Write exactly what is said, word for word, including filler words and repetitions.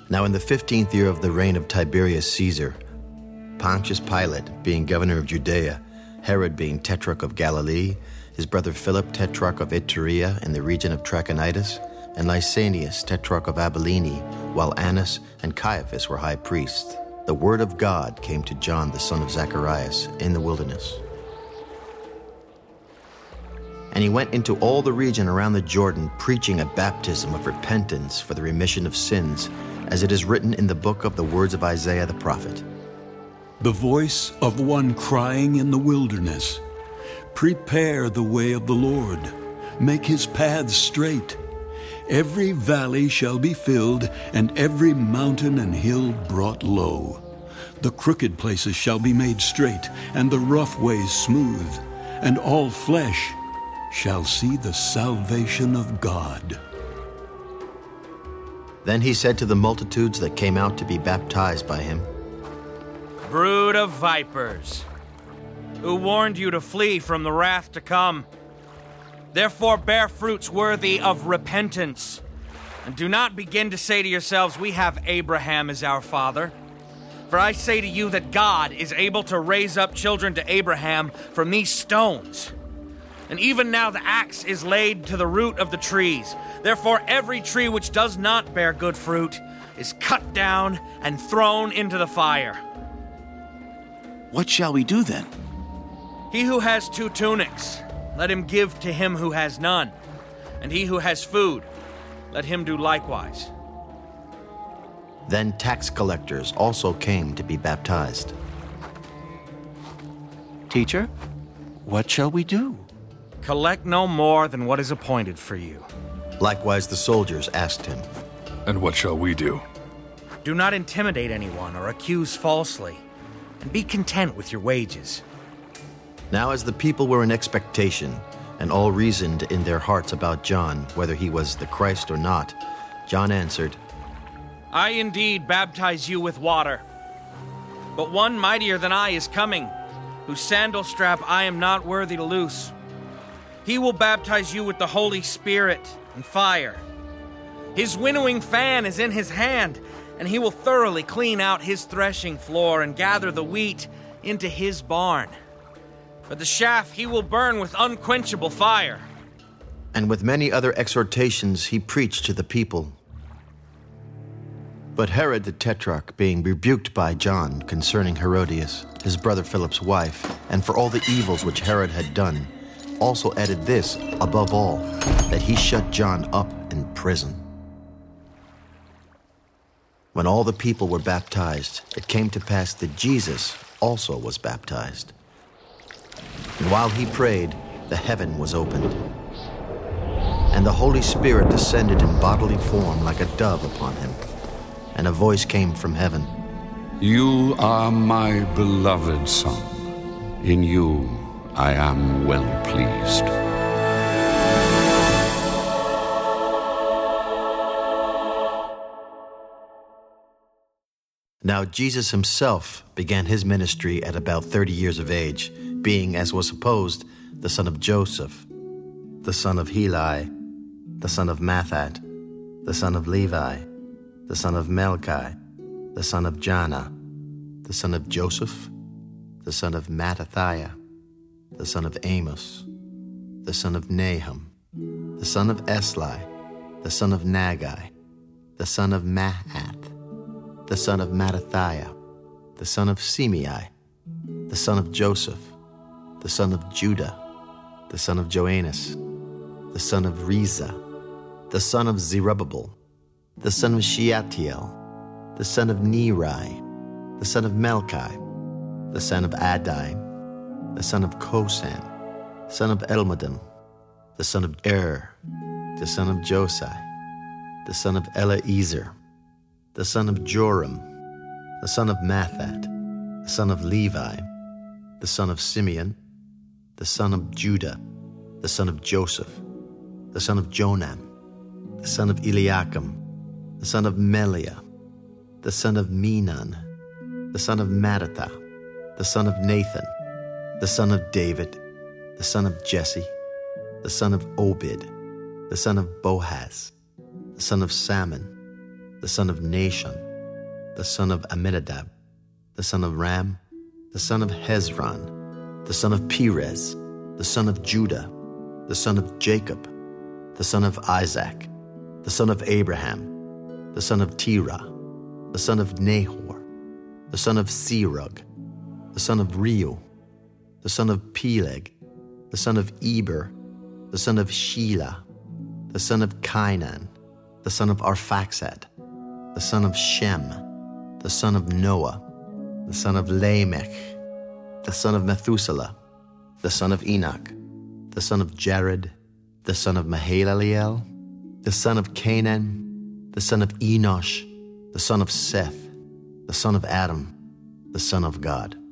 Now in the fifteenth year of the reign of Tiberius Caesar, Pontius Pilate being governor of Judea, Herod being tetrarch of Galilee, his brother Philip tetrarch of Iturea in the region of Trachonitis, and Lysanias tetrarch of Abilene, while Annas and Caiaphas were high priests, the word of God came to John the son of Zacharias in the wilderness. And he went into all the region around the Jordan, preaching a baptism of repentance for the remission of sins, as it is written in the book of the words of Isaiah the prophet. The voice of one crying in the wilderness, "Prepare the way of the Lord, make his paths straight. Every valley shall be filled, and every mountain and hill brought low. The crooked places shall be made straight, and the rough ways smooth, and all flesh shall see the salvation of God." Then he said to the multitudes that came out to be baptized by him, "Brood of vipers, who warned you to flee from the wrath to come? Therefore bear fruits worthy of repentance, and do not begin to say to yourselves, 'We have Abraham as our father.' For I say to you that God is able to raise up children to Abraham from these stones. And even now the axe is laid to the root of the trees. Therefore every tree which does not bear good fruit is cut down and thrown into the fire." What shall we do then? He who has two tunics, let him give to him who has none. And he who has food, let him do likewise. Then tax collectors also came to be baptized. Teacher, what shall we do? Collect no more than what is appointed for you. Likewise the soldiers asked him, "And what shall we do?" Do not intimidate anyone or accuse falsely, and be content with your wages. Now as the people were in expectation, and all reasoned in their hearts about John, whether he was the Christ or not, John answered, "I indeed baptize you with water, but one mightier than I is coming, whose sandal strap I am not worthy to loose. He will baptize you with the Holy Spirit and fire. His winnowing fan is in his hand, and he will thoroughly clean out his threshing floor and gather the wheat into his barn. But the chaff he will burn with unquenchable fire." And with many other exhortations he preached to the people. But Herod the Tetrarch, being rebuked by John concerning Herodias, his brother Philip's wife, and for all the evils which Herod had done, also added this above all, that he shut John up in prison. When all the people were baptized, it came to pass that Jesus also was baptized. And while he prayed, the heaven was opened, and the Holy Spirit descended in bodily form like a dove upon him. And a voice came from heaven, "You are my beloved Son. In you I am well pleased." Now Jesus himself began his ministry at about thirty years of age, being, as was supposed, the son of Joseph, the son of Heli, the son of Mathat, the son of Levi, the son of Melchi, the son of Janna, the son of Joseph, the son of Mattathiah, the son of Amos, the son of Nahum, the son of Esli, the son of Nagai, the son of Maath, the son of Mattathiah, the son of Semei, the son of Joseph, the son of Judah, the son of Joannes, the son of Reza, the son of Zerubbabel, the son of Shealtiel, the son of Neri, the son of Melchi, the son of Adai, the son of Kosan, son of Elmadam, the son of Er, the son of Josai, the son of Eliezer, the son of Joram, the son of Mathat, the son of Levi, the son of Simeon, the son of Judah, the son of Joseph, the son of Jonam, the son of Eliakim, the son of Meliah, the son of Menon, the son of Mattatha, the son of Nathan, the son of David, the son of Jesse, the son of Obed, the son of Boaz, the son of Salmon, the son of Nashon, the son of Amminadab, the son of Ram, the son of Hezron, the son of Perez, the son of Judah, the son of Jacob, the son of Isaac, the son of Abraham, the son of Terah, the son of Nahor, the son of Serug, the son of Reu, the son of Peleg, the son of Eber, the son of Shelah, the son of Cainan, the son of Arphaxad, the son of Shem, the son of Noah, the son of Lamech, the son of Methuselah, the son of Enoch, the son of Jared, the son of Mahalaleel, the son of Canaan, the son of Enosh, the son of Seth, the son of Adam, the son of God.